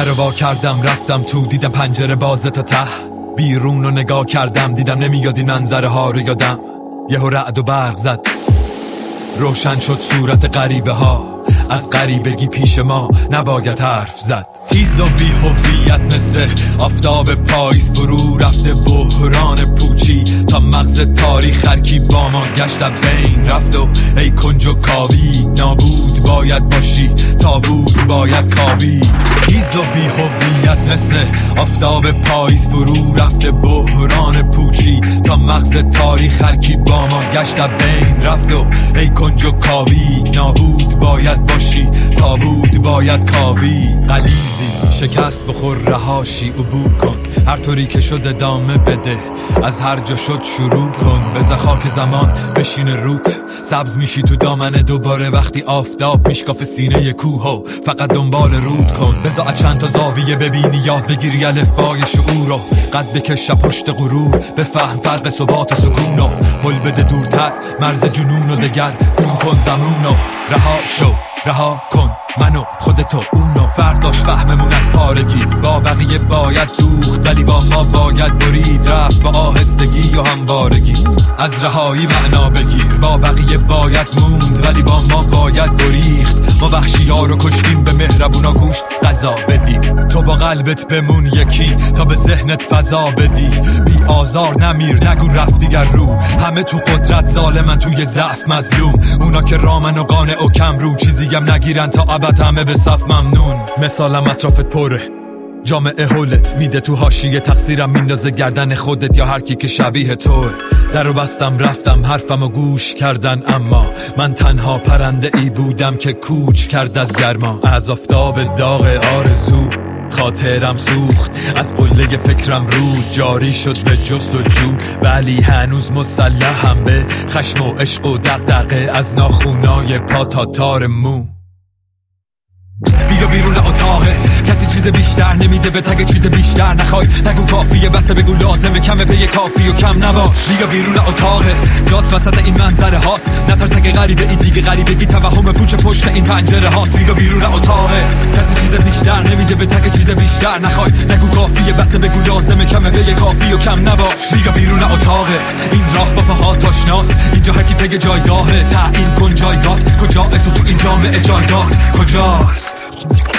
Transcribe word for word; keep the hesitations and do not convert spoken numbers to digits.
در وا کردم رفتم تو، دیدم پنجره بازه تا ته. بیرون رو نگاه کردم دیدم نمیاد این منظره ها رو یادم. یهو رعد و برق زد، روشن شد صورت غریبه ها. از غریبگی پیش ما نباید حرف زد. تیز و بی هویت مثل آفتاب پاییز فرو رفته بحران پوچی تا مغز تاریخ هرکی با ما گشت بین رفت. و ای کنج و کاوی نابود باید باشی، تابود باید کاوی. تیز و بی هویت مثل آفتاب پاییز فرو رفته بحران پوچی تا مغز تاریخ هرکی با ما گشت بین رفت. و ای کنج و کاوی نابود باید باشی، تابود باید کاوی. غلیزی شکست بخور رهاشی عبور کن، هر طوری که شد ادامه بده، از هر جا شد شروع کن. بذار خاک زمان بشین روت، سبز میشی تو دامن دوباره وقتی آفتاب میشکاف سینه کوه. و فقط دنبال رود کن، بذار چند تا زاویه ببینی، یاد بگیری الفبای شعور رو. قد بکش پشت غرور، بفهم فرق ثبات و سکون رو. هل بده دورتر مرز جنون و دگر گم کن زمون رو. رها شو رها کن منو خودتو اونو. فرداش فهممون از پارگی با بقیه باید دوخت، ولی با ما باید برید رفت با آهستگی و هموارگی. از رهایی معنا بگیر، با بقیه باید موند، ولی با ما باید بریخت. ما وحشی ها رو کشتیم، به مهربونا گوشت غذا بدیم. تو با قلبت بمون یکی تا به ذهنت فضا بدی. بی آزار نمیر نگو رفت دیگر رو، همه تو قدرت ظالمن توی ضعف مظلوم. اونا که رامن و قانع و کم رو، چیزیم نگیرن تا ابد همه به صف ممنون. مثالم اطرافت پره، جامعه حولت میده تو حاشیه، تقصیرم میندازه گردن خودت یا هر کی که شبیه توه. درو بستم رفتم حرفمو گوش کردن، اما من تنها پرنده ای بودم که کوچ کرد از گرما. از آفتاب داغ آرزو خاطرم سوخت، از قله فکرم رود جاری شد به جستجو. ولی هنوز مسلحم به خشم و عشق و دغدغه، از ناخونای پا تا تار مو. بیا بیرون اتاقت، کسی چیز بیشتر نمیده به تگ چیز بیشتر نخوای. نگو کافیه بسه بگو لازمه، کمه پی کافی و کم نباش. بیا بیرون اتاقت، جات وسط این منظره هاست. نترس اگه غریبه ای دیگه غریبگی توهم پوچ پشت این پنجره هاست. بیا بیرون اتاقت، کسی چیز بیشتر نمیده به تگ چیز بیشتر نخوای. نگو کافیه بسه بگو لازمه، کمه پی کافی و کم نباش. بیا بیرون اتاقت، این راه با پاهات آشناست. اینجا هر کی پی جایگاهه، تعیین کن جایگات. کجا تو تو این جامعه جایگات کجاست؟